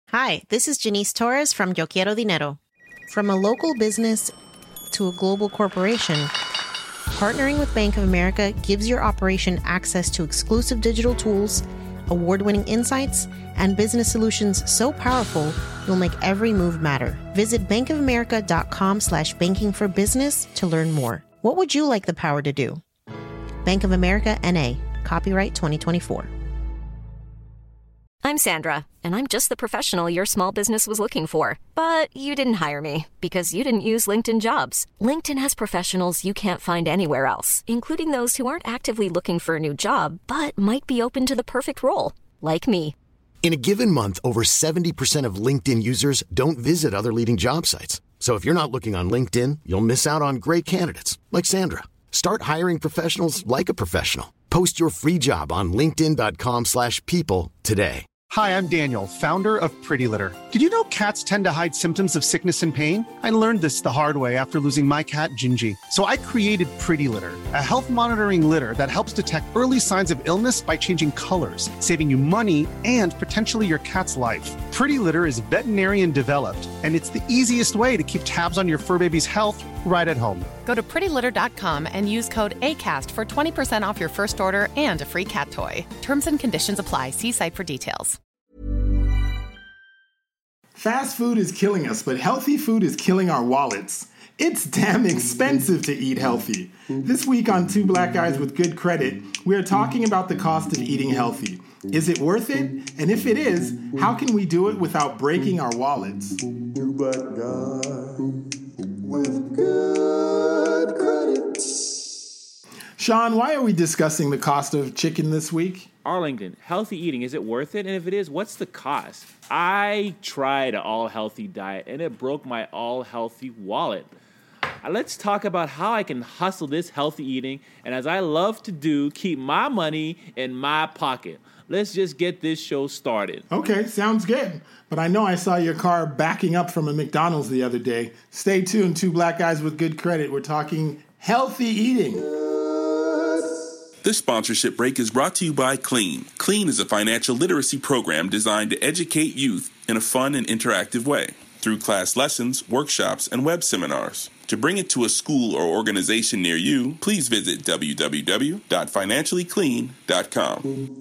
Hi, this is Janice Torres from Yo Quiero Dinero. From a local business to a global corporation, partnering with Bank of America gives your operation access to exclusive digital tools, award-winning insights, and business solutions so powerful you'll make every move matter. Visit bankofamerica.com/banking for business to learn more. What would you like the power to do? Bank of America, N.A. Copyright 2024. I'm Sandra, and I'm just the professional your small business was looking for. But you didn't hire me because you didn't use LinkedIn Jobs. LinkedIn has professionals you can't find anywhere else, including those who aren't actively looking for a new job, but might be open to the perfect role, like me. In a given month, over 70% of LinkedIn users don't visit other leading job sites. So if you're not looking on LinkedIn, you'll miss out on great candidates like Sandra. Start hiring professionals like a professional. Post your free job on linkedin.com/people today. Hi, I'm Daniel, founder of Pretty Litter. Did you know cats tend to hide symptoms of sickness and pain? I learned this the hard way after losing my cat, Gingy. So I created Pretty Litter, a health monitoring litter that helps detect early signs of illness by changing colors, saving you money and potentially your cat's life. Pretty Litter is veterinarian developed, and it's the easiest way to keep tabs on your fur baby's health right at home. Go to prettylitter.com and use code ACAST for 20% off your first order and a free cat toy. Terms and conditions apply. See site for details. Fast food is killing us, but healthy food is killing our wallets. It's damn expensive to eat healthy. This week on Two Black Guys with Good Credit, we are talking about the cost of eating healthy. Is it worth it? And if it is, how can we do it without breaking our wallets? Two Black Guys with Good Credit. Sean, why are we discussing the cost of chicken this week? Arlington, healthy eating, is it worth it? And if it is, what's the cost? I tried an all-healthy diet, and it broke my all-healthy wallet. Let's talk about how I can hustle this healthy eating, and as I love to do, keep my money in my pocket. Let's just get this show started. Okay, sounds good. But I know I saw your car backing up from a McDonald's the other day. Stay tuned, Two Black Guys with Good Credit. We're talking healthy eating. This sponsorship break is brought to you by Clean. Clean is a financial literacy program designed to educate youth in a fun and interactive way through class lessons, workshops, and web seminars. To bring it to a school or organization near you, please visit www.financiallyclean.com.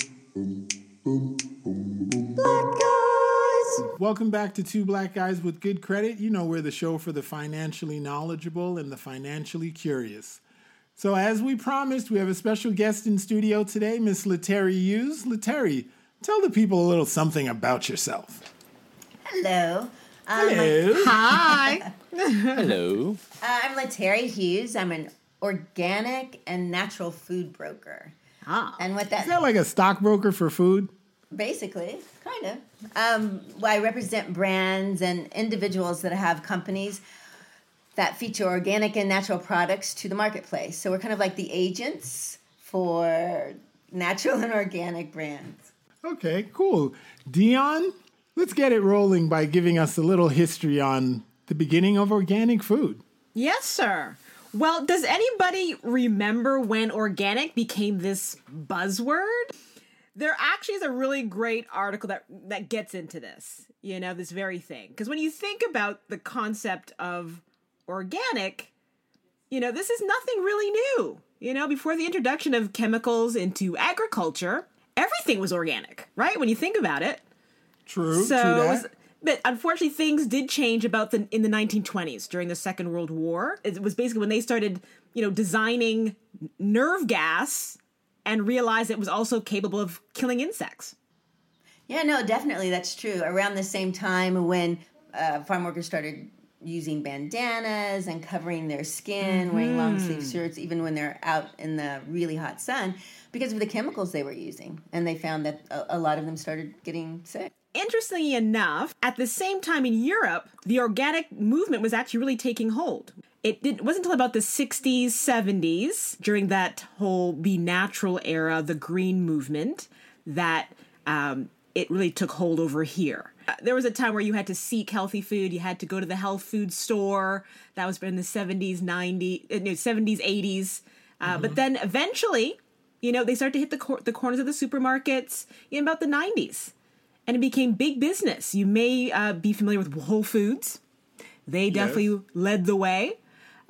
Black Guys! Welcome back to Two Black Guys with Good Credit. You know, we're the show for the financially knowledgeable and the financially curious. So as we promised, we have a special guest in studio today, Miss Leteri Hughes. Leteri, tell the people a little something about yourself. Hello. Hello. Hi. Hello. I'm Leteri Hughes. I'm an organic and natural food broker. And what that Is that like a stockbroker for food? Basically, kind of. I represent brands and individuals that have companies that feature organic and natural products to the marketplace. So we're kind of like the agents for natural and organic brands. Okay, cool. Dion, let's get it rolling by giving us a little history on the beginning of organic food. Yes, sir. Well, does anybody remember when organic became this buzzword? There actually is a really great article that gets into this, this very thing. Because when you think about the concept of organic, this is nothing really new. Before the introduction of chemicals into agriculture, everything was organic, right? When you think about it. True that. But unfortunately, things did change in the 1920s during the Second World War. It was basically when they started, designing nerve gas and realized it was also capable of killing insects. Yeah, no, definitely, that's true. Around the same time when farm workers started using bandanas and covering their skin, wearing long sleeve shirts, even when they're out in the really hot sun, because of the chemicals they were using. And they found that a lot of them started getting sick. Interestingly enough, at the same time in Europe, the organic movement was actually really taking hold. It wasn't until about the 60s, 70s, during that whole Be Natural era, the green movement, that it really took hold over here. There was a time where you had to seek healthy food. You had to go to the health food store. That was in the 70s, 80s. But then eventually, they started to hit the corners of the supermarkets in about the 90s. and it became big business. You may be familiar with Whole Foods. They definitely led the way.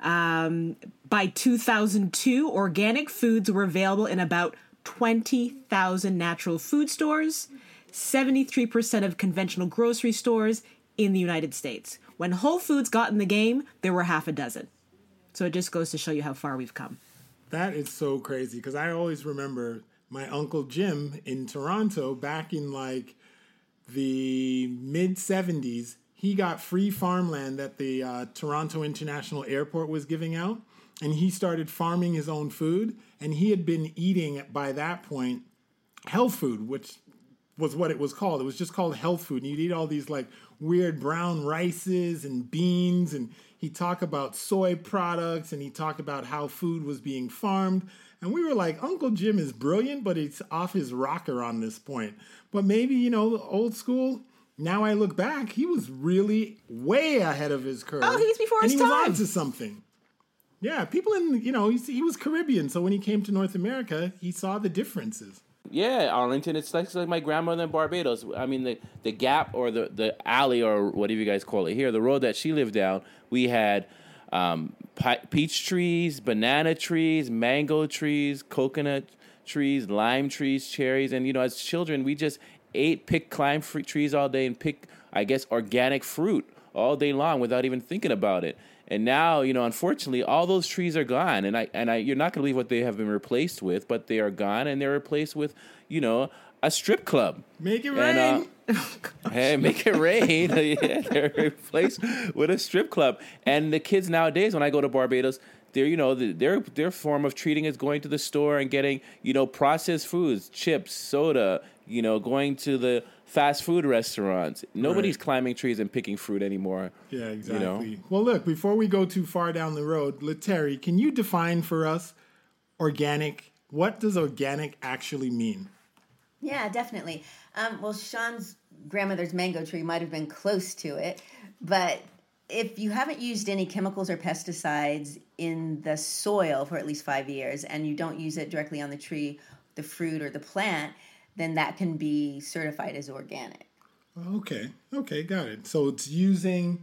By 2002, organic foods were available in about 20,000 natural food stores, 73% of conventional grocery stores in the United States. When Whole Foods got in the game, there were half a dozen. So it just goes to show you how far we've come. That is so crazy, because I always remember my Uncle Jim in Toronto back in like the mid-70s. He got free farmland that the Toronto International Airport was giving out, and he started farming his own food, and he had been eating, by that point, health food, which was what it was called. It was just called health food, and you'd eat all these like weird brown rices and beans, and he'd talk about soy products, and he'd talk about how food was being farmed, and we were like, Uncle Jim is brilliant, but he's off his rocker on this point. But maybe, you know, old school... Now I look back, he was really way ahead of his curve. Oh, he's before his time. And he was onto something. Yeah, people in, you know, he was Caribbean, so when he came to North America, he saw the differences. Yeah, Arlington, it's like my grandmother in Barbados. I mean, the gap or the alley or whatever you guys call it here, the road that she lived down, we had peach trees, banana trees, mango trees, coconut trees, lime trees, cherries. And, you know, as children, we just climb fruit trees all day and pick, I guess, organic fruit all day long without even thinking about it. And now, you know, unfortunately, all those trees are gone. And I you're not going to believe what they have been replaced with, but they are gone, and they're replaced with, you know, a strip club. Make it rain. Hey, make it rain. Yeah, they're replaced with a strip club. And the kids nowadays, when I go to Barbados, they're, you know, their form of treating is going to the store and getting, you know, processed foods, chips, soda, you know, going to the fast food restaurants. Nobody's climbing trees and picking fruit anymore. Yeah, exactly. You know? Well, look, before we go too far down the road, Leteri, can you define for us organic? What does organic actually mean? Yeah, definitely. Well, Sean's grandmother's mango tree might have been close to it, but if you haven't used any chemicals or pesticides in the soil for at least 5 years, and you don't use it directly on the tree, the fruit, or the plant, then that can be certified as organic. Okay, got it. So it's using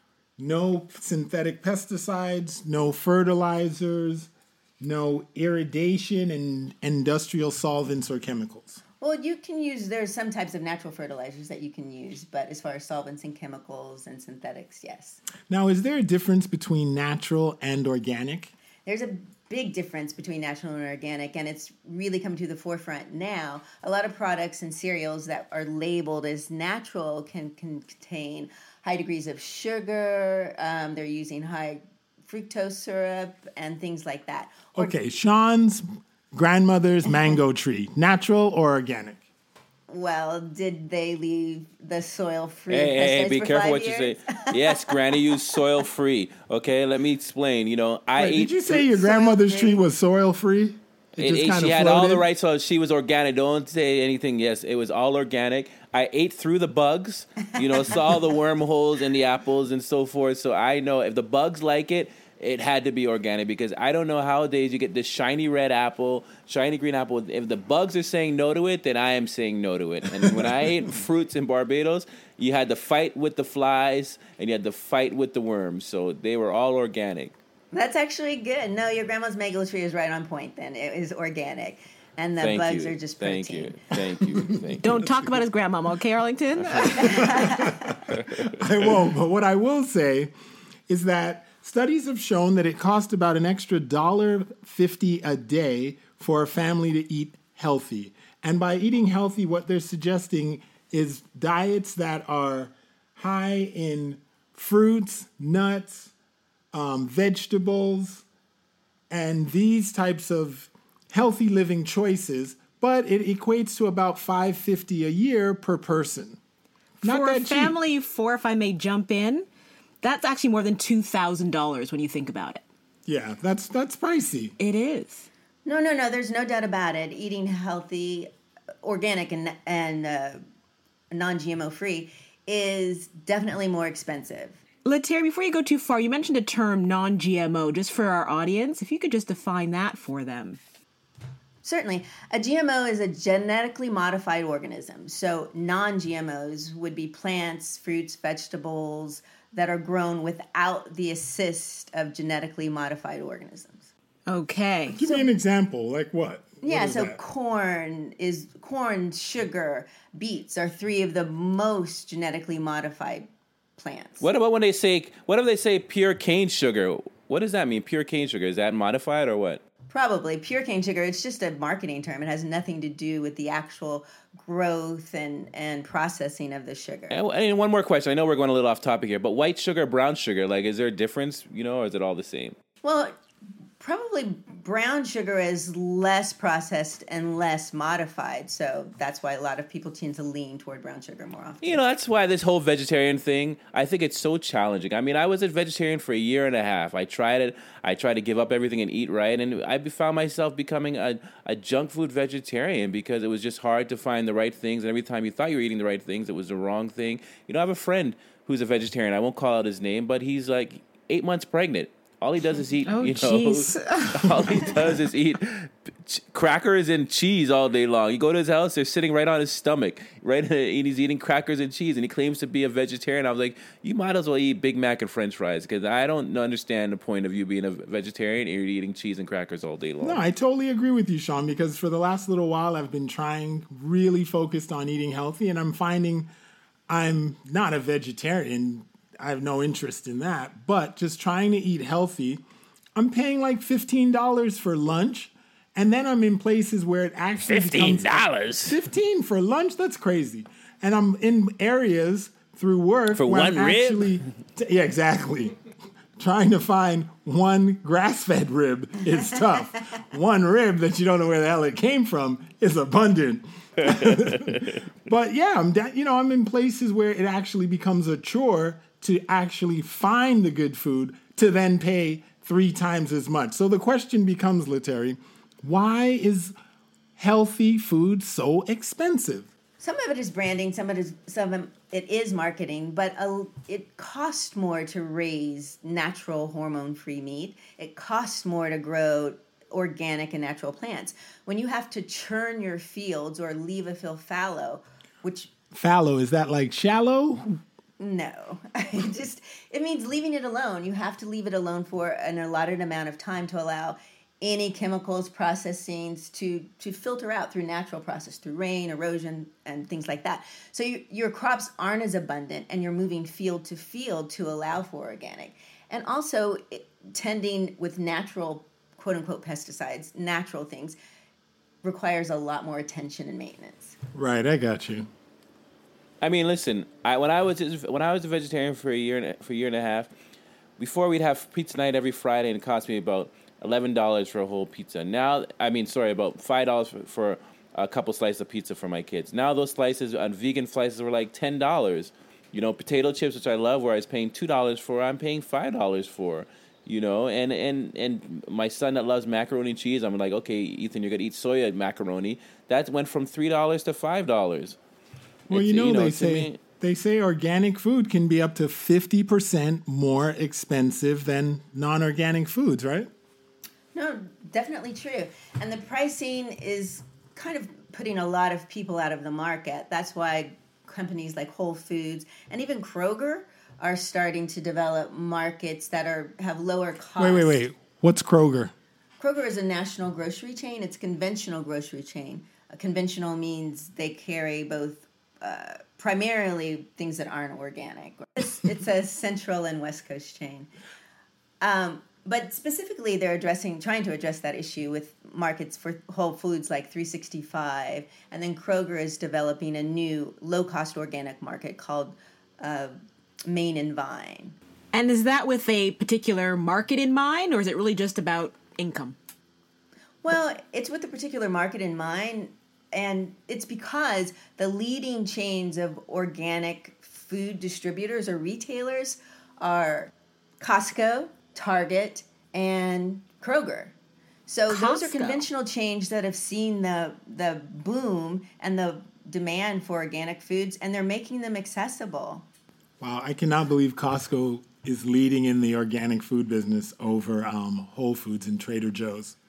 no synthetic pesticides, no fertilizers, no irrigation and industrial solvents or chemicals. Well, you can use, there's some types of natural fertilizers that you can use, but as far as solvents and chemicals and synthetics, yes. Now, is there a difference between natural and organic? There's a big difference between natural and organic, and it's really come to the forefront now. A lot of products and cereals that are labeled as natural can contain high degrees of sugar. They're using high fructose syrup and things like that. Okay, Sean's grandmother's mango tree, natural or organic? Well, did they leave the soil free? Hey, be careful what you say. Yes, Granny used soil free. Okay, let me explain. You know, did you say your grandmother's tree was soil free? She had all the right soil. She was organic. Don't say anything. Yes, it was all organic. I ate through the bugs. You know, saw the wormholes in the apples and so forth. So I know if the bugs like it, it had to be organic, because I don't know how days you get this shiny red apple, shiny green apple. If the bugs are saying no to it, then I am saying no to it. And when I ate fruits in Barbados, you had to fight with the flies and you had to fight with the worms. So they were all organic. That's actually good. No, your grandma's mango tree is right on point then. It is organic. And the bugs are just protein. Thank you. Don't talk about his grandmama, okay, Arlington? I won't. But what I will say is that studies have shown that it costs about an extra $1.50 a day for a family to eat healthy. And by eating healthy, what they're suggesting is diets that are high in fruits, nuts, vegetables, and these types of healthy living choices. But it equates to about $5.50 a year per person. Not for that a family cheap. of four, if I may jump in, that's actually more than $2,000 when you think about it. Yeah, that's pricey. It is. No. There's no doubt about it. Eating healthy, organic, and non-GMO free is definitely more expensive. Leteri, before you go too far, you mentioned a term non-GMO, just for our audience. If you could just define that for them. Certainly. A GMO is a genetically modified organism. So non-GMOs would be plants, fruits, vegetables that are grown without the assist of genetically modified organisms. Okay. Give me an example. Like what? Yeah, so corn, sugar, beets are three of the most genetically modified plants. What about if they say pure cane sugar? What does that mean? Pure cane sugar, is that modified or what? Probably. Pure cane sugar, it's just a marketing term. It has nothing to do with the actual growth and processing of the sugar. And one more question. I know we're going a little off topic here, but white sugar, brown sugar, like, is there a difference, or is it all the same? Well, probably brown sugar is less processed and less modified, so that's why a lot of people tend to lean toward brown sugar more often. That's why this whole vegetarian thing, I think it's so challenging. I mean, I was a vegetarian for a year and a half. I tried it. I tried to give up everything and eat right, and I found myself becoming a junk food vegetarian because it was just hard to find the right things, and every time you thought you were eating the right things, it was the wrong thing. I have a friend who's a vegetarian. I won't call out his name, but he's like 8 months pregnant. All he does is eat, all he does is eat crackers and cheese all day long. You go to his house, they're sitting right on his stomach, and he's eating crackers and cheese, and he claims to be a vegetarian. I was like, you might as well eat Big Mac and French fries, because I don't understand the point of you being a vegetarian and you're eating cheese and crackers all day long. No, I totally agree with you, Sean, because for the last little while, I've been really focused on eating healthy, and I'm finding I'm not a vegetarian. I have no interest in that, but just trying to eat healthy. I'm paying like $15 for lunch, and then I'm in places where it actually $15? $15 for lunch? That's crazy. And I'm in areas through work for where one I'm rib? Yeah, exactly. Trying to find one grass-fed rib is tough. One rib that you don't know where the hell it came from is abundant. But yeah, I'm in places where it actually becomes a chore to actually find the good food to then pay 3 times as much. So the question becomes, Leteri, why is healthy food so expensive? Some of it is branding, some of it is marketing, but it costs more to raise natural hormone-free meat. It costs more to grow organic and natural plants. When you have to churn your fields or leave a field fallow, which... Fallow, is that like shallow? No, it means leaving it alone. You have to leave it alone for an allotted amount of time to allow any chemicals, processings to filter out through natural process, through rain, erosion, and things like that. So your crops aren't as abundant, and you're moving field to field to allow for organic. And also, tending with natural, quote-unquote, pesticides, natural things, requires a lot more attention and maintenance. Right, I got you. I mean, listen. When I was a vegetarian for a year and a half, before we'd have pizza night every Friday, and it cost me about $11 for a whole pizza. Now, about $5 for a couple slices of pizza for my kids. Now those slices on vegan slices were like $10. Potato chips, which I love, where I was paying $2 for, I'm paying $5 for. And my son that loves macaroni and cheese, I'm like, okay, Ethan, you're gonna eat soya macaroni. That went from $3 to $5. Well, they say organic food can be up to 50% more expensive than non-organic foods, right? No, definitely true. And the pricing is kind of putting a lot of people out of the market. That's why companies like Whole Foods and even Kroger are starting to develop markets that have lower costs. Wait. What's Kroger? Kroger is a national grocery chain. It's a conventional grocery chain. Conventional means they carry both primarily things that aren't organic. It's a Central and West Coast chain. But specifically, they're trying to address that issue with markets for Whole Foods like 365. And then Kroger is developing a new low-cost organic market called Main and Vine. And is that with a particular market in mind, or is it really just about income? Well, it's with a particular market in mind. And it's because the leading chains of organic food distributors or retailers are Costco, Target, and Kroger. So those are conventional chains that have seen the boom and the demand for organic foods, and they're making them accessible. Wow, I cannot believe Costco is leading in the organic food business over Whole Foods and Trader Joe's.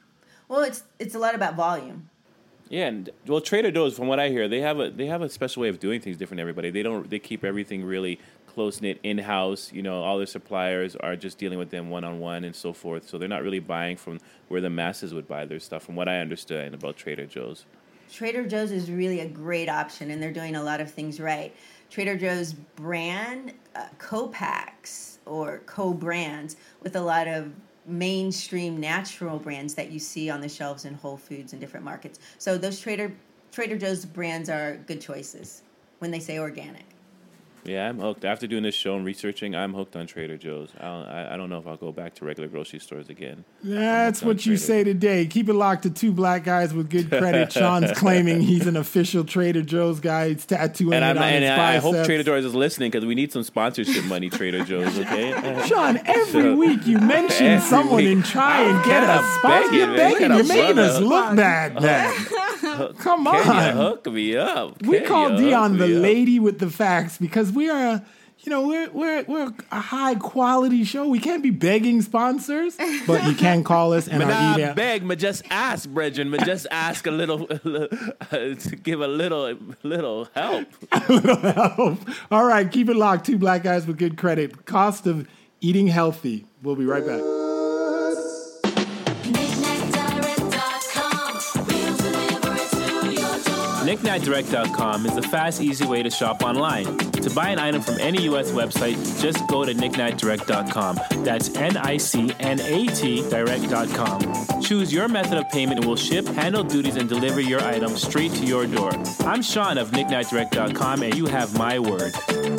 Well, it's a lot about volume. Yeah, and well, Trader Joe's, from what I hear, they have a special way of doing things different than everybody. They keep everything really close knit in house. You know, all their suppliers are just dealing with them one on one and so forth. So they're not really buying from where the masses would buy their stuff. From what I understand about Trader Joe's. Trader Joe's is really a great option, and they're doing a lot of things right. Trader Joe's brand co-packs or co-brands with a lot of mainstream natural brands that you see on the shelves in Whole Foods and different markets. So those Trader Joe's brands are good choices when they say organic. Yeah, I'm hooked. After doing this show and researching, I'm hooked on Trader Joe's. I don't know if I'll go back to regular grocery stores again. That's what you say today. Keep it locked to Two Black Guys with Good Credit. Sean's claiming he's an official Trader Joe's guy. He's tattooing it on his biceps. I hope Trader Joe's is listening because we need some sponsorship money, Trader Joe's, okay? Sean, every week you mention someone and try and get a sponsor. You're begging. You're making us look bad, man. Come on. Can you hook me up? We call Dion the lady with the facts because we are, we're a high quality show. We can't be begging sponsors, but you can call us and our email. Beg, but just ask, brethren. But just ask a little, to give a little help. A little help. All right, keep it locked. Two Black Guys with Good Credit. Cost of eating healthy. We'll be right back. KnickKnackDirect.com is the fast, easy way to shop online. To buy an item from any U.S. website, just go to KnickKnackDirect.com. That's NICNAT Direct.com. Choose your method of payment and we'll ship, handle duties, and deliver your item straight to your door. I'm Sean of KnickKnackDirect.com, and you have my word.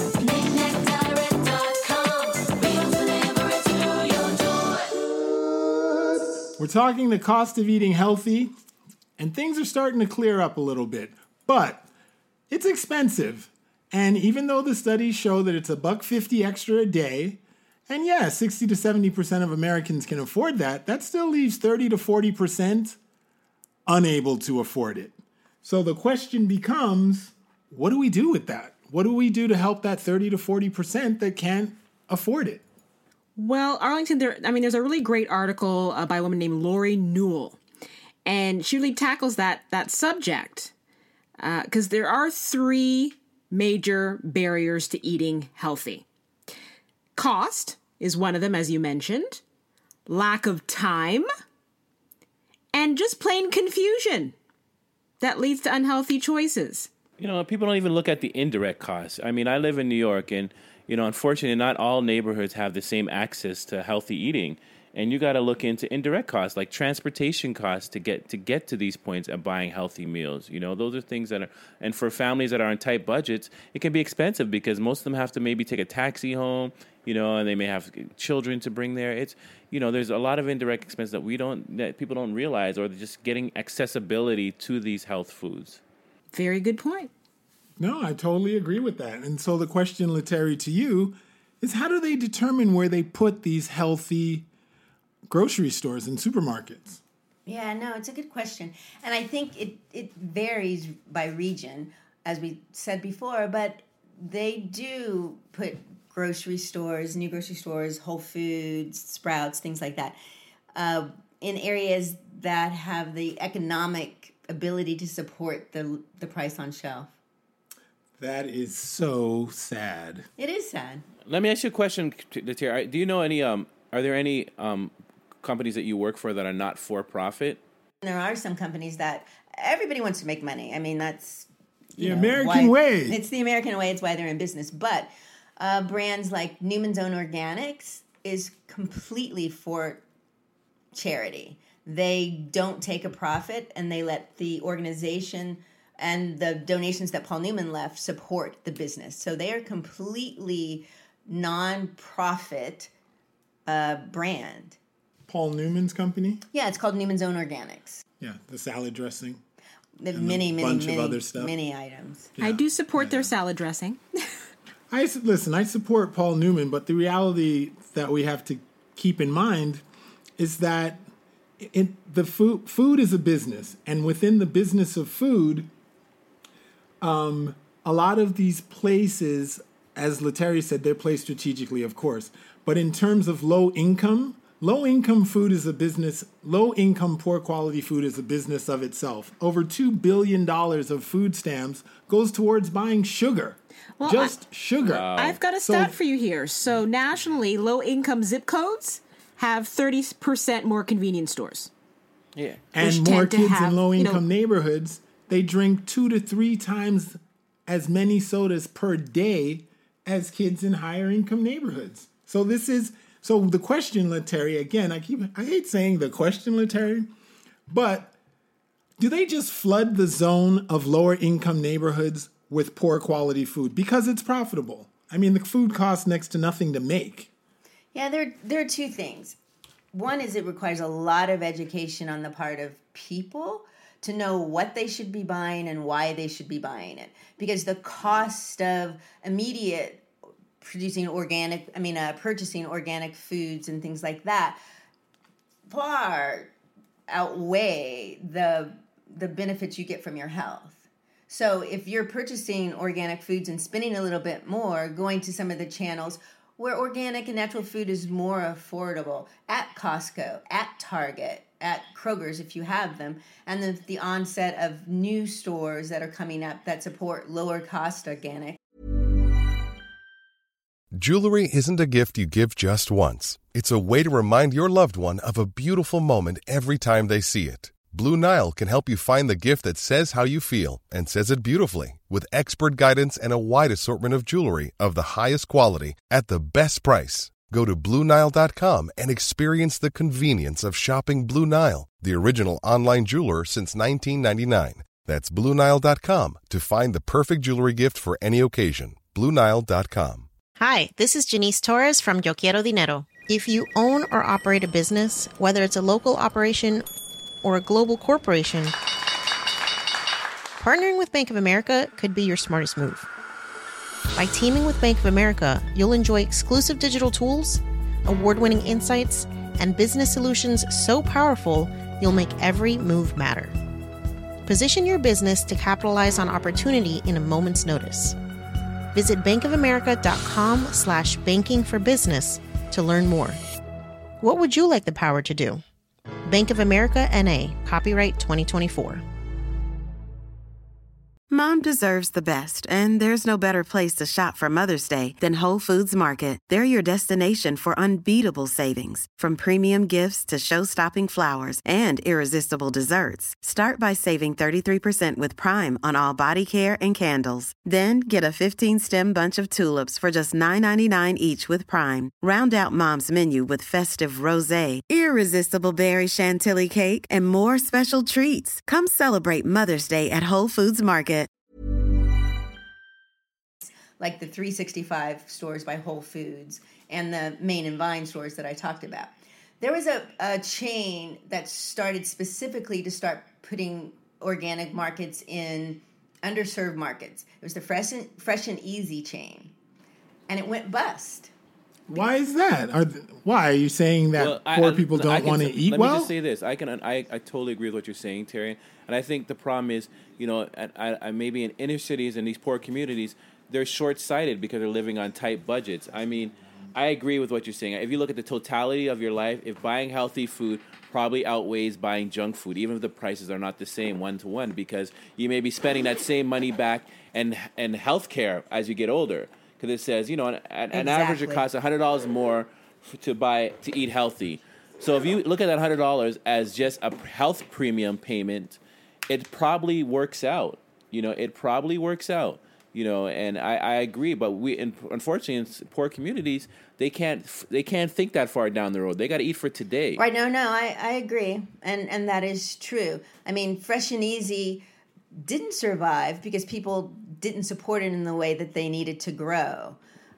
We're talking the cost of eating healthy, and things are starting to clear up a little bit. But it's expensive. And even though the studies show that it's $1.50 extra a day, and yeah, 60 to 70% of Americans can afford that, that still leaves 30 to 40% unable to afford it. So the question becomes, what do we do with that? What do we do to help that 30 to 40% that can't afford it? Well, Arlington, there's a really great article by a woman named Lori Newell. And she really tackles that subject because there are three major barriers to eating healthy. Cost is one of them, as you mentioned. Lack of time. And just plain confusion that leads to unhealthy choices. People don't even look at the indirect costs. I mean, I live in New York, and, unfortunately, not all neighborhoods have the same access to healthy eating. And you got to look into indirect costs like transportation costs to get to these points of buying healthy meals. Those are things that are, and for families that are on tight budgets, it can be expensive because most of them have to maybe take a taxi home, and they may have children to bring there. It's, there's a lot of indirect expenses that people don't realize, or just getting accessibility to these health foods. Very good point. No, I totally agree with that. And so the question, Leteri, to you is, how do they determine where they put these healthy grocery stores and supermarkets? Yeah, no, it's a good question. And I think it varies by region, as we said before, but they do put grocery stores, new grocery stores, Whole Foods, Sprouts, things like that, in areas that have the economic ability to support the price on shelf. That is so sad. It is sad. Let me ask you a question, Leteri. Do you know any, are there any companies that you work for that are not for profit? There are some companies that everybody wants to make money. I mean, that's the American way. It's the American way. It's why they're in business. But brands like Newman's Own Organics is completely for charity. They don't take a profit, and they let the organization and the donations that Paul Newman left support the business. So they are completely non-profit brand. Paul Newman's company? Yeah, it's called Newman's Own Organics. Yeah, the salad dressing. Many of other stuff. Many items. Yeah. I do support their salad dressing. I support Paul Newman, but the reality that we have to keep in mind is that the food is a business, and within the business of food, a lot of these places, as Leteri said, they're placed strategically, of course. But in terms of low income, Low-income food is a business. Low-income, poor-quality food is a business of itself. Over $2 billion of food stamps goes towards buying sugar. Well, Sugar. I've got a stat for you here. So nationally, low-income zip codes have 30% more convenience stores. Yeah. And more kids in low-income neighborhoods, they drink 2 to 3 times as many sodas per day as kids in higher-income neighborhoods. So the question, Leteri, again, I hate saying the question, Leteri, but do they just flood the zone of lower-income neighborhoods with poor-quality food because it's profitable? I mean, the food costs next to nothing to make. Yeah, there are two things. One is it requires a lot of education on the part of people to know what they should be buying and why they should be buying it. Because the cost of purchasing organic foods and things like that far outweigh the benefits you get from your health. So if you're purchasing organic foods and spending a little bit more, going to some of the channels where organic and natural food is more affordable, at Costco, at Target, at Kroger's if you have them, and the onset of new stores that are coming up that support lower cost organic. Jewelry isn't a gift you give just once. It's a way to remind your loved one of a beautiful moment every time they see it. Blue Nile can help you find the gift that says how you feel and says it beautifully, with expert guidance and a wide assortment of jewelry of the highest quality at the best price. Go to BlueNile.com and experience the convenience of shopping Blue Nile, the original online jeweler since 1999. That's BlueNile.com to find the perfect jewelry gift for any occasion. BlueNile.com. Hi, this is Janice Torres from Yo Quiero Dinero. If you own or operate a business, whether it's a local operation or a global corporation, partnering with Bank of America could be your smartest move. By teaming with Bank of America, you'll enjoy exclusive digital tools, award-winning insights, and business solutions so powerful, you'll make every move matter. Position your business to capitalize on opportunity in a moment's notice. Visit bankofamerica.com/banking for business to learn more. What would you like the power to do? Bank of America N.A., copyright 2024. Mom deserves the best, and there's no better place to shop for Mother's Day than Whole Foods Market. They're your destination for unbeatable savings, from premium gifts to show-stopping flowers and irresistible desserts. Start by saving 33% with Prime on all body care and candles. Then get a 15-stem bunch of tulips for just $9.99 each with Prime. Round out Mom's menu with festive rosé, irresistible berry chantilly cake, and more special treats. Come celebrate Mother's Day at Whole Foods Market. Like the 365 stores by Whole Foods and the Main and Vine stores that I talked about. There was a chain that started specifically to start putting organic markets in underserved markets. It was the Fresh and Easy chain, and it went bust. Why is that? Why are you saying that poor people don't want to eat well? Let me just say this. I totally agree with what you're saying, Terry. And I think the problem is, maybe in inner cities and these poor communities, they're short-sighted because they're living on tight budgets. I mean, I agree with what you're saying. If you look at the totality of your life, if buying healthy food probably outweighs buying junk food, even if the prices are not the same one-to-one, because you may be spending that same money back and health care as you get older. Because it says, an average it costs $100 more to eat healthy. So if you look at that $100 as just a health premium payment, it probably works out. It probably works out. And I agree, but unfortunately in poor communities, they can't think that far down the road. They got to eat for today. Right? No, I agree, and that is true. I mean, Fresh and Easy didn't survive because people didn't support it in the way that they needed to grow.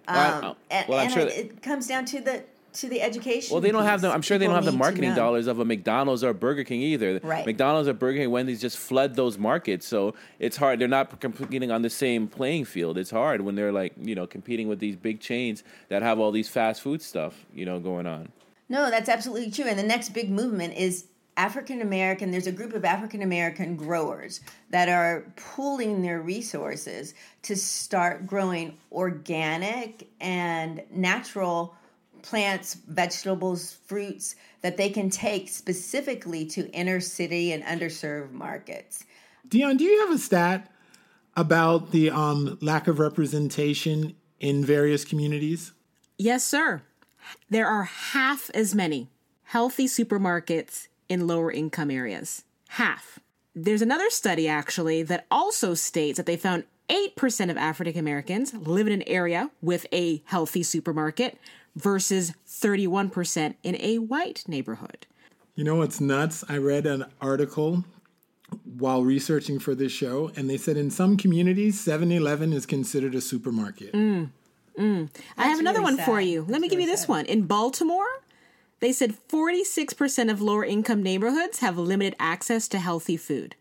It comes down to the education. Well, they don't have I'm sure they don't have the marketing know. dollars of a McDonald's or Burger King either. Right. McDonald's or Burger King, Wendy's just flood those markets, so it's hard. They're not competing on the same playing field. It's hard when they're competing with these big chains that have all these fast food stuff, going on. No, that's absolutely true. And the next big movement is African American. There's a group of African American growers that are pooling their resources to start growing organic and natural plants, vegetables, fruits that they can take specifically to inner city and underserved markets. Dion, do you have a stat about the lack of representation in various communities? Yes, sir. There are half as many healthy supermarkets in lower income areas. Half. There's another study, actually, that also states that they found 8% of African Americans live in an area with a healthy supermarket versus 31% in a white neighborhood. You know what's nuts? I read an article while researching for this show, and they said in some communities, 7-Eleven is considered a supermarket. I have another one for you. Let me give you this one. In Baltimore, they said 46% of lower income neighborhoods have limited access to healthy food.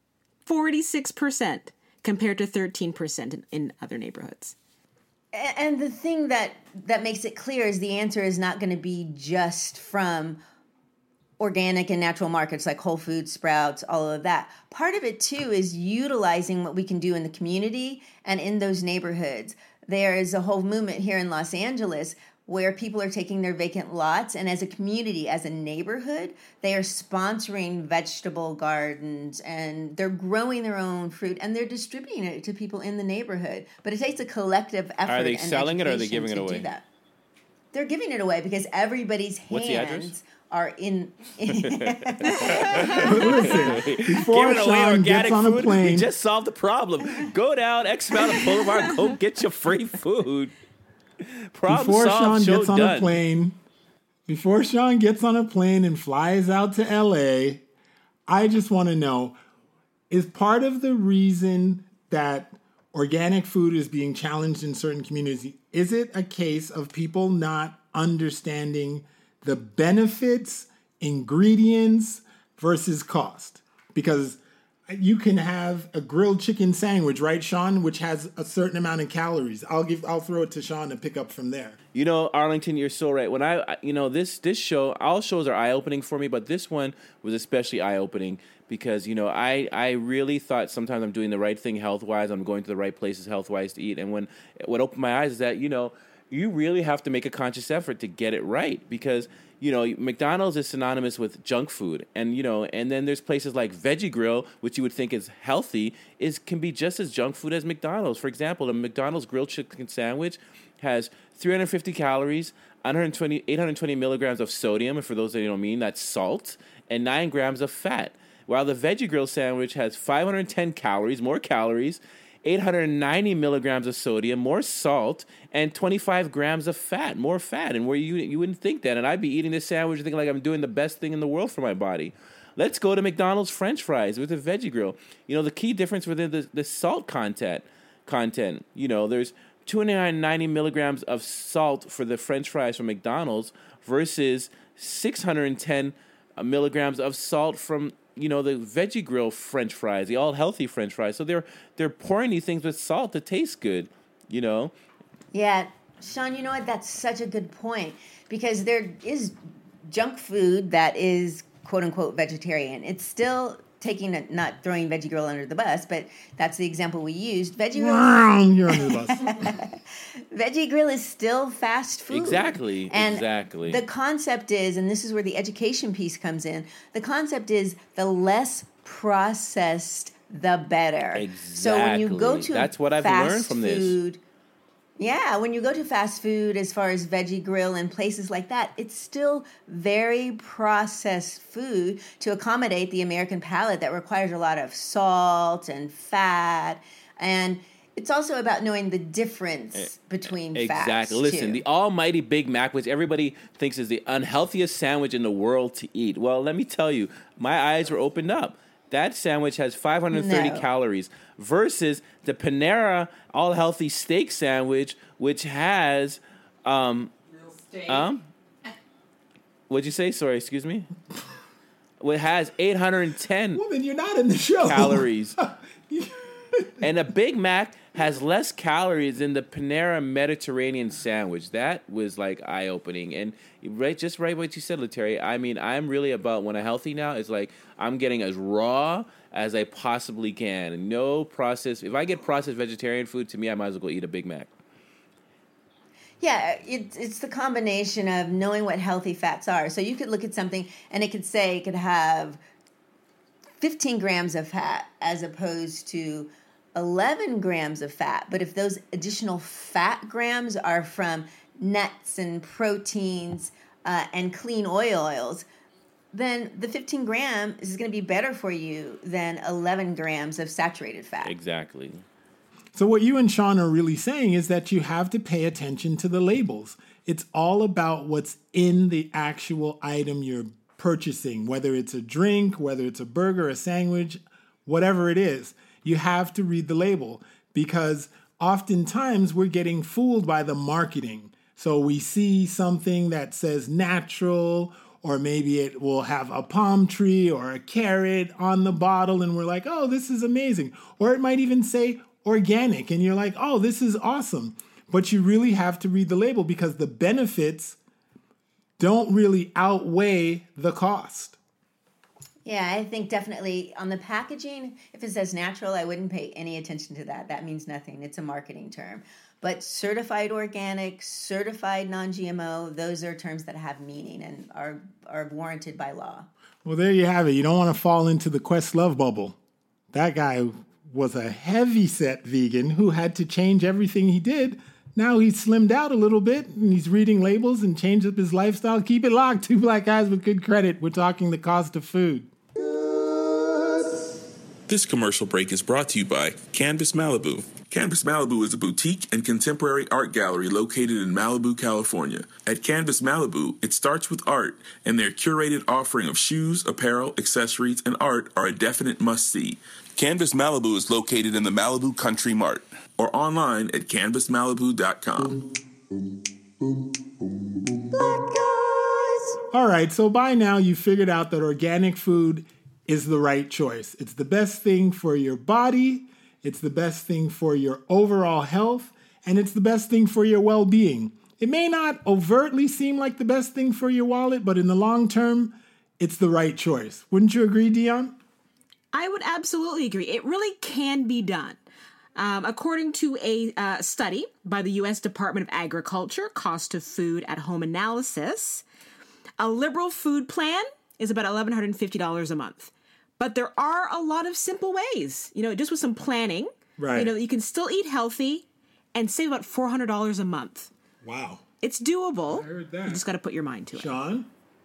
46% compared to 13% in other neighborhoods. And the thing that makes it clear is the answer is not going to be just from organic and natural markets like Whole Foods, Sprouts, all of that. Part of it, too, is utilizing what we can do in the community and in those neighborhoods. There is a whole movement here in Los Angeles where people are taking their vacant lots, and as a community, as a neighborhood, they are sponsoring vegetable gardens, and they're growing their own fruit, and they're distributing it to people in the neighborhood. But it takes a collective effort. Are they selling it or are they giving it away? They're giving it away because everybody's hands are in. Listen, before Sean gets on a plane, we just solved the problem. Go down X amount of Boulevard, go get your free food. Before Sean gets on a plane and flies out to LA, I just want to know, is part of the reason that organic food is being challenged in certain communities, is it a case of people not understanding the benefits, ingredients versus cost? Because you can have a grilled chicken sandwich, right, Sean, which has a certain amount of calories. I'll throw it to Sean and pick up from there. You know, Arlington, you're so right. When this show, all shows are eye-opening for me, but this one was especially eye-opening because, I really thought sometimes I'm doing the right thing health-wise, I'm going to the right places health-wise to eat. And what opened my eyes is that, you really have to make a conscious effort to get it right because, McDonald's is synonymous with junk food. And, and then there's places like Veggie Grill, which you would think is healthy, can be just as junk food as McDonald's. For example, a McDonald's grilled chicken sandwich has 350 calories, 820 milligrams of sodium, and for those that don't mean, that's salt, and 9 grams of fat. While the Veggie Grill sandwich has 510 calories, more calories, 890 milligrams of sodium, more salt, and 25 grams of fat, more fat. And where you wouldn't think that. And I'd be eating this sandwich thinking like I'm doing the best thing in the world for my body. Let's go to McDonald's French fries with the Veggie Grill. The key difference within the salt content, there's 290 milligrams of salt for the French fries from McDonald's versus 610 milligrams of salt from the Veggie Grill French fries, the all healthy French fries. So they're pouring these things with salt to taste good, Yeah, Sean, you know what? That's such a good point because there is junk food that is quote unquote vegetarian. It's still not throwing Veggie Grill under the bus, but that's the example we used. Veggie Grill. You're under the bus. Veggie Grill is still fast food. Exactly. The concept is, and this is where the education piece comes in, the concept is the less processed, the better. Exactly. So when you go to that's what I've learned from this. Yeah, when you go to fast food, as far as Veggie Grill and places like that, it's still very processed food to accommodate the American palate that requires a lot of salt and fat. And it's also about knowing the difference between fats. Exactly. Listen, the almighty Big Mac, which everybody thinks is the unhealthiest sandwich in the world to eat. Well, let me tell you, my eyes were opened up. That sandwich has 530 calories versus the Panera All Healthy Steak Sandwich, which has what'd you say? Sorry, excuse me. It has 810 Woman, you're not in the show. Calories. And a Big Mac has less calories than the Panera Mediterranean sandwich. That was like eye-opening. And right what you said, Letary. I mean, I'm really about when I'm healthy now, it's like I'm getting as raw as I possibly can. No processed. If I get processed vegetarian food, to me, I might as well go eat a Big Mac. Yeah, it's the combination of knowing what healthy fats are. So you could look at something and it could say it could have 15 grams of fat as opposed to 11 grams of fat. But if those additional fat grams are from nuts and proteins and clean oils, then the 15 grams is going to be better for you than 11 grams of saturated fat. Exactly. So what you and Sean are really saying is that you have to pay attention to the labels. It's all about what's in the actual item you're purchasing, whether it's a drink, whether it's a burger, a sandwich, whatever it is. You have to read the label because oftentimes we're getting fooled by the marketing. So we see something that says natural, or maybe it will have a palm tree or a carrot on the bottle, and we're like, oh, this is amazing. Or it might even say organic, and you're like, oh, this is awesome. But you really have to read the label because the benefits don't really outweigh the cost. Yeah, I think definitely on the packaging, if it says natural, I wouldn't pay any attention to that. That means nothing. It's a marketing term. But certified organic, certified non-GMO, those are terms that have meaning and are warranted by law. Well, there you have it. You don't want to fall into the Questlove bubble. That guy was a heavy-set vegan who had to change everything he did. Now he's slimmed out a little bit, and he's reading labels and changed up his lifestyle. Keep it locked. Two Black Guys with Good Credit. We're talking the cost of food. This commercial break is brought to you by Canvas Malibu. Canvas Malibu is a boutique and contemporary art gallery located in Malibu, California. At Canvas Malibu, it starts with art, and their curated offering of shoes, apparel, accessories, and art are a definite must-see. Canvas Malibu is located in the Malibu Country Mart or online at canvasmalibu.com. All right, so by now you figured out that organic food is the right choice. It's the best thing for your body, it's the best thing for your overall health, and it's the best thing for your well-being. It may not overtly seem like the best thing for your wallet, but in the long term, it's the right choice. Wouldn't you agree, Dion? I would absolutely agree. It really can be done. According to a study by the U.S. Department of Agriculture, Cost of Food at Home Analysis, a liberal food plan is about $1,150 a month. But there are a lot of simple ways, just with some planning, right? You can still eat healthy and save about $400 a month. Wow. It's doable. I heard that. You just got to put your mind to it. Sean?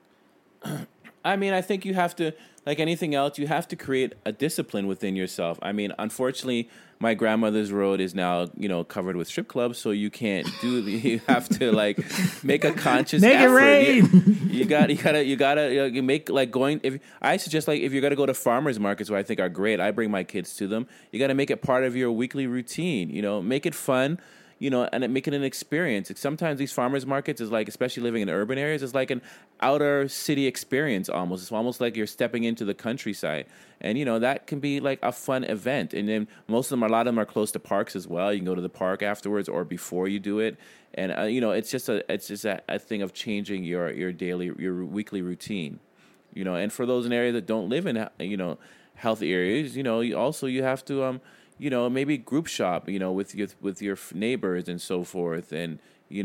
I mean, I think you have to, like anything else, you have to create a discipline within yourself. I mean, unfortunately, my grandmother's road is now, covered with strip clubs, so you can't you have to make a conscious effort. Make it rain. You gotta make going. I suggest if you're gonna go to farmers markets, where I think are great, I bring my kids to them. You gotta make it part of your weekly routine. Make it fun. And make it an experience. Sometimes these farmers markets is especially living in urban areas, is like an outer city experience almost. It's almost like you're stepping into the countryside. And, that can be a fun event. And then a lot of them are close to parks as well. You can go to the park afterwards or before you do it. And, it's just a thing of changing your weekly routine, and for those in areas that don't live in, healthy areas, you have to, maybe group shop, with your neighbors and so forth, and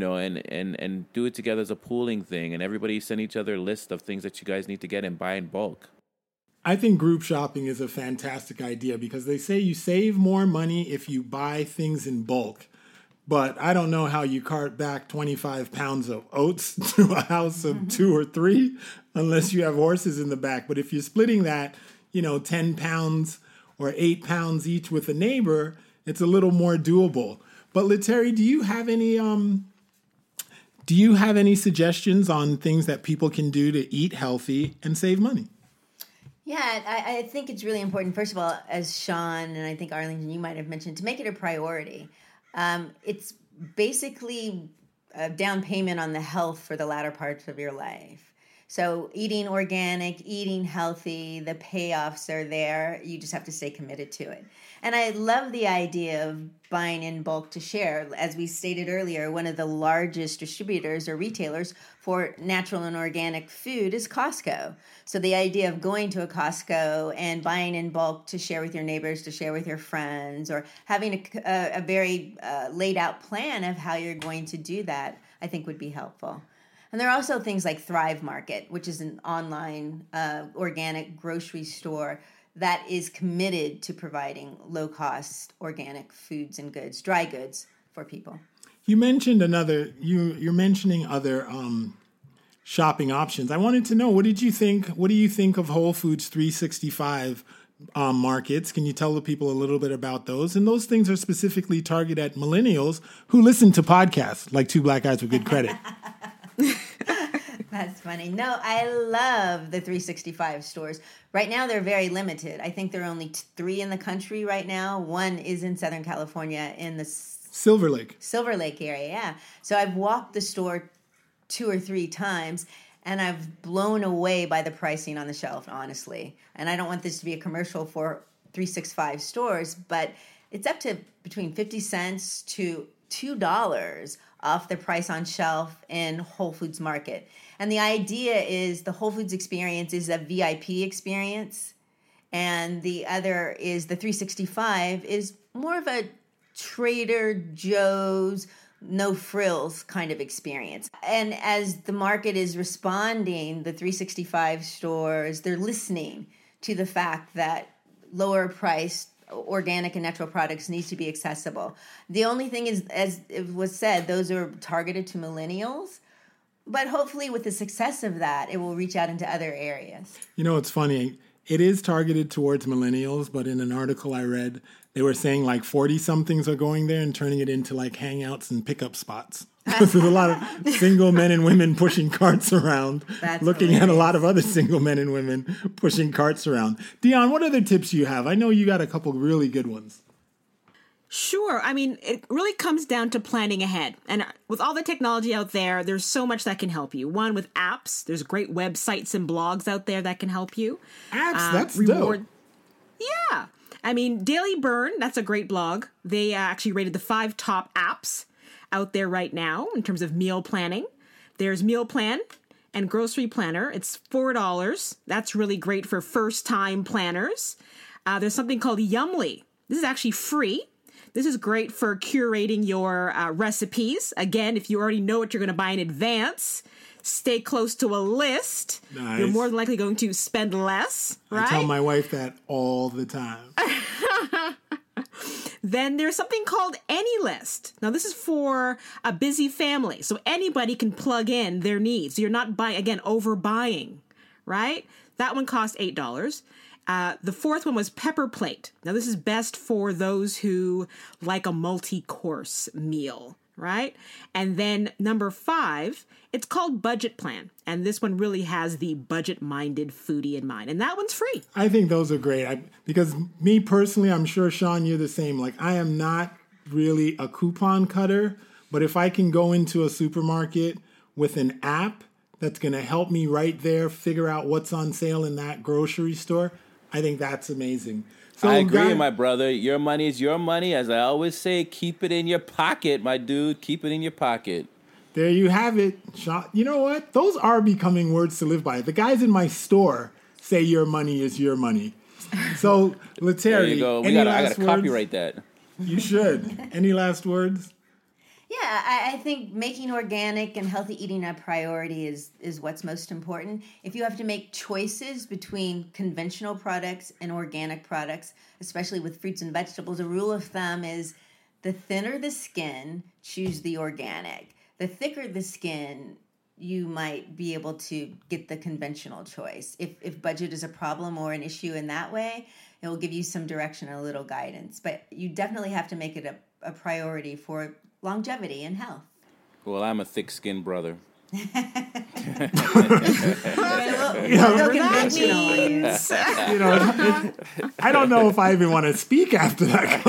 and do it together as a pooling thing, and everybody send each other a list of things that you guys need to get and buy in bulk. I think group shopping is a fantastic idea because they say you save more money if you buy things in bulk. But I don't know how you cart back 25 pounds of oats to a house of 2 or 3 unless you have horses in the back. But if you're splitting that, 10 pounds or 8 pounds each with a neighbor, it's a little more doable. But Leteri, do you have any suggestions on things that people can do to eat healthy and save money? Yeah, I think it's really important, first of all, as Sean and I think Arlene, you might have mentioned, to make it a priority. It's basically a down payment on the health for the latter parts of your life. So eating organic, eating healthy, the payoffs are there. You just have to stay committed to it. And I love the idea of buying in bulk to share. As we stated earlier, one of the largest distributors or retailers for natural and organic food is Costco. So the idea of going to a Costco and buying in bulk to share with your neighbors, to share with your friends, or having a very laid out plan of how you're going to do that, I think would be helpful. And there are also things like Thrive Market, which is an online organic grocery store that is committed to providing low-cost organic foods and goods, dry goods for people. You mentioned you're mentioning other shopping options. I wanted to know, what do you think of Whole Foods 365 markets? Can you tell the people a little bit about those? And those things are specifically targeted at millennials who listen to podcasts like Two Black Guys with Good Credit. That's funny. No, I love the 365 stores. Right now, they're very limited. I think there are only 3 in the country right now. One is in Southern California in the Silver Lake area, yeah. So I've walked the store 2 or 3 times, and I've blown away by the pricing on the shelf, honestly. And I don't want this to be a commercial for 365 stores, but it's up to between 50 cents to $2 off the price on shelf in Whole Foods Market. And the idea is the Whole Foods experience is a VIP experience, and the other is the 365 is more of a Trader Joe's, no frills kind of experience. And as the market is responding, the 365 stores, they're listening to the fact that lower priced organic and natural products needs to be accessible. The only thing is, as it was said, those are targeted to millennials. But hopefully with the success of that, it will reach out into other areas. You know, it's funny. It is targeted towards millennials, but in an article I read, they were saying like 40-somethings are going there and turning it into like hangouts and pickup spots. There's a lot of single men and women pushing carts around, looking at a lot of other single men and women pushing carts around. Dion, what other tips you have? I know you got a couple really good ones. Sure. I mean, it really comes down to planning ahead. And with all the technology out there, there's so much that can help you. One, with apps. There's great websites and blogs out there that can help you. Apps, that's dope. Yeah. I mean, Daily Burn, that's a great blog. They actually rated the 5 top apps out there right now in terms of meal planning. There's Meal Plan and Grocery Planner. It's $4. That's really great for first-time planners. There's something called Yummly. This is actually free. This is great for curating your recipes. Again, if you already know what you're going to buy in advance, stay close to a list. Nice. You're more than likely going to spend less, right? I tell my wife that all the time. Then there's something called AnyList. Now, this is for a busy family, so anybody can plug in their needs. So you're not overbuying, right? That one costs $8. The 4th one was Pepper Plate. Now, this is best for those who like a multi-course meal, right? And then number 5, it's called Budget Plan. And this one really has the budget-minded foodie in mind. And that one's free. I think those are great. Because me personally, I'm sure, Sean, you're the same. Like, I am not really a coupon cutter. But if I can go into a supermarket with an app that's going to help me right there figure out what's on sale in that grocery store, I think that's amazing. So, I agree, my brother. Your money is your money. As I always say, keep it in your pocket, my dude. Keep it in your pocket. There you have it. You know what? Those are becoming words to live by. The guys in my store say your money is your money. So, Leteri, there you go. I got to copyright that. You should. Any last words? Yeah, I think making organic and healthy eating a priority is what's most important. If you have to make choices between conventional products and organic products, especially with fruits and vegetables, a rule of thumb is the thinner the skin, choose the organic. The thicker the skin, you might be able to get the conventional choice. If budget is a problem or an issue in that way, it will give you some direction and a little guidance. But you definitely have to make it a priority for longevity and health. Well, I'm a thick-skinned brother. I don't know if I even want to speak after that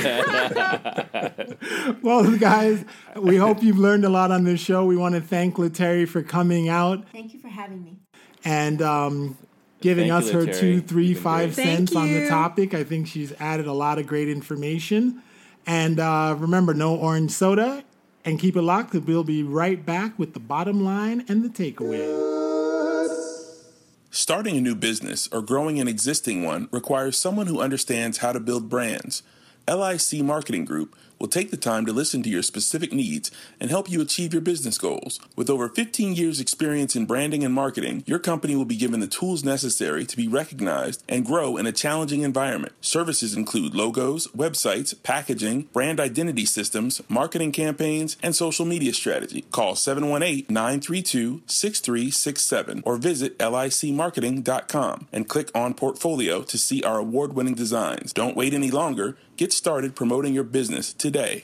comment. Well, guys, we hope you've learned a lot on this show. We want to thank Leteri for coming out. Thank you for having me. and giving us her 2, 3, 5 cents on the topic. I think she's added a lot of great information. And remember, no orange soda, and keep it locked because we'll be right back with the bottom line and the takeaway. Starting a new business or growing an existing one requires someone who understands how to build brands. LIC Marketing Group will take the time to listen to your specific needs and help you achieve your business goals. With over 15 years' experience in branding and marketing, your company will be given the tools necessary to be recognized and grow in a challenging environment. Services include logos, websites, packaging, brand identity systems, marketing campaigns, and social media strategy. Call 718-932-6367 or visit licmarketing.com and click on Portfolio to see our award-winning designs. Don't wait any longer. Get started promoting your business today.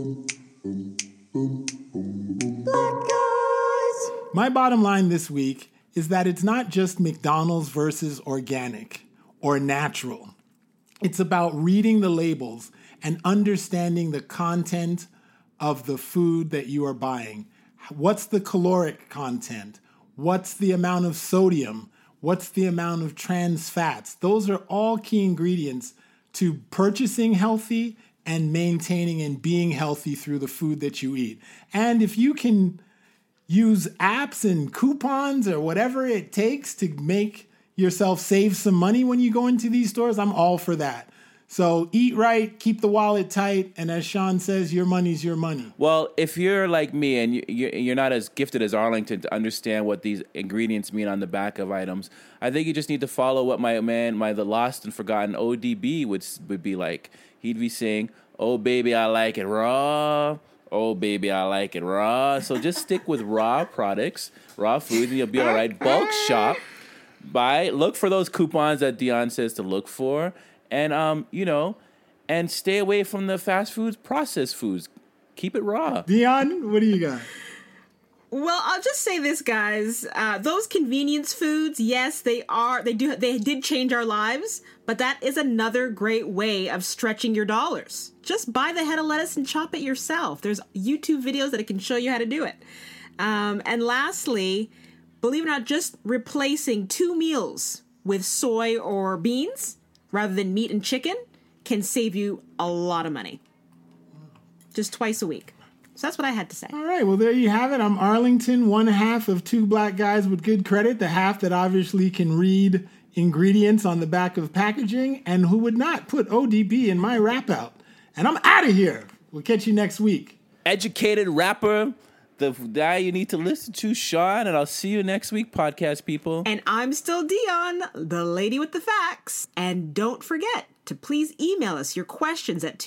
My bottom line this week is that it's not just McDonald's versus organic or natural. It's about reading the labels and understanding the content of the food that you are buying. What's the caloric content? What's the amount of sodium? What's the amount of trans fats? Those are all key ingredients to purchasing healthy and maintaining and being healthy through the food that you eat. And if you can use apps and coupons or whatever it takes to make yourself save some money when you go into these stores, I'm all for that. So eat right, keep the wallet tight, and as Sean says, your money's your money. Well, if you're like me and you're not as gifted as Arlington to understand what these ingredients mean on the back of items, I think you just need to follow what the lost and forgotten ODB would be like. He'd be saying, "Oh baby, I like it raw. Oh baby, I like it raw." So just stick with raw products, raw food, and you'll be all right. Bulk shop, look for those coupons that Dion says to look for. And, and stay away from the fast foods, processed foods. Keep it raw. Dion, what do you got? Well, I'll just say this, guys. Those convenience foods, yes, they did change our lives, but that is another great way of stretching your dollars. Just buy the head of lettuce and chop it yourself. There's YouTube videos that can show you how to do it. And lastly, believe it or not, just replacing 2 meals with soy or beans rather than meat and chicken can save you a lot of money. Just twice a week. So that's what I had to say. All right, well, there you have it. I'm Arlington, one half of Two Black Guys with Good Credit, the half that obviously can read ingredients on the back of packaging and who would not put ODB in my rap out. And I'm out of here. We'll catch you next week. Educated rapper, the guy you need to listen to, Sean, and I'll see you next week, podcast people. And I'm still Dion, the lady with the facts. And don't forget to please email us your questions at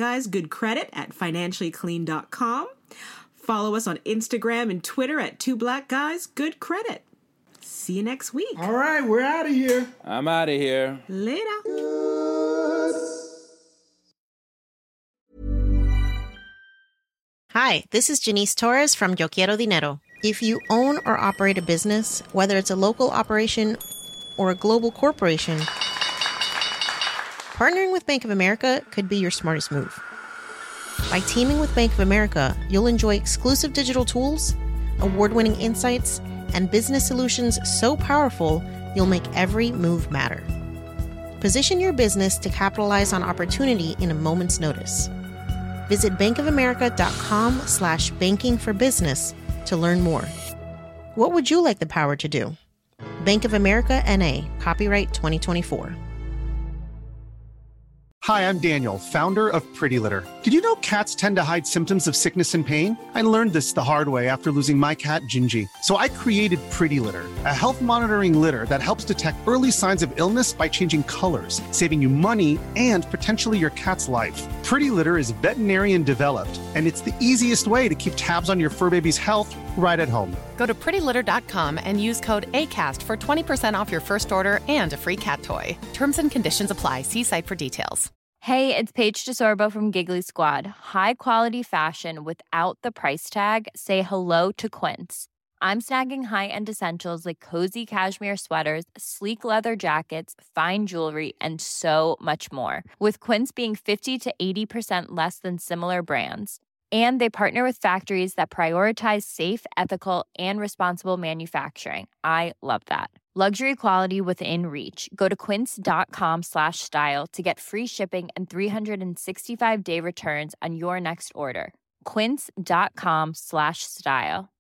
twoblackguysgoodcredit@financiallyclean.com. Follow us on Instagram and Twitter at twoblackguysgoodcredit. See you next week. All right, we're out of here. I'm out of here. Later. Hi, this is Janice Torres from Yo Quiero Dinero. If you own or operate a business, whether it's a local operation or a global corporation, partnering with Bank of America could be your smartest move. By teaming with Bank of America, you'll enjoy exclusive digital tools, award-winning insights, and business solutions so powerful, you'll make every move matter. Position your business to capitalize on opportunity in a moment's notice. Visit bankofamerica.com/banking for business to learn more. What would you like the power to do? Bank of America N.A., copyright 2024. Hi, I'm Daniel, founder of Pretty Litter. Did you know cats tend to hide symptoms of sickness and pain? I learned this the hard way after losing my cat, Gingy. So I created Pretty Litter, a health monitoring litter that helps detect early signs of illness by changing colors, saving you money and potentially your cat's life. Pretty Litter is veterinarian developed, and it's the easiest way to keep tabs on your fur baby's health right at home. Go to prettylitter.com and use code ACAST for 20% off your first order and a free cat toy. Terms and conditions apply. See site for details. Hey, it's Paige DeSorbo from Giggly Squad. High quality fashion without the price tag. Say hello to Quince. I'm snagging high-end essentials like cozy cashmere sweaters, sleek leather jackets, fine jewelry, and so much more. With Quince being 50 to 80% less than similar brands. And they partner with factories that prioritize safe, ethical, and responsible manufacturing. I love that. Luxury quality within reach. Go to quince.com/style to get free shipping and 365-day returns on your next order. Quince.com/style.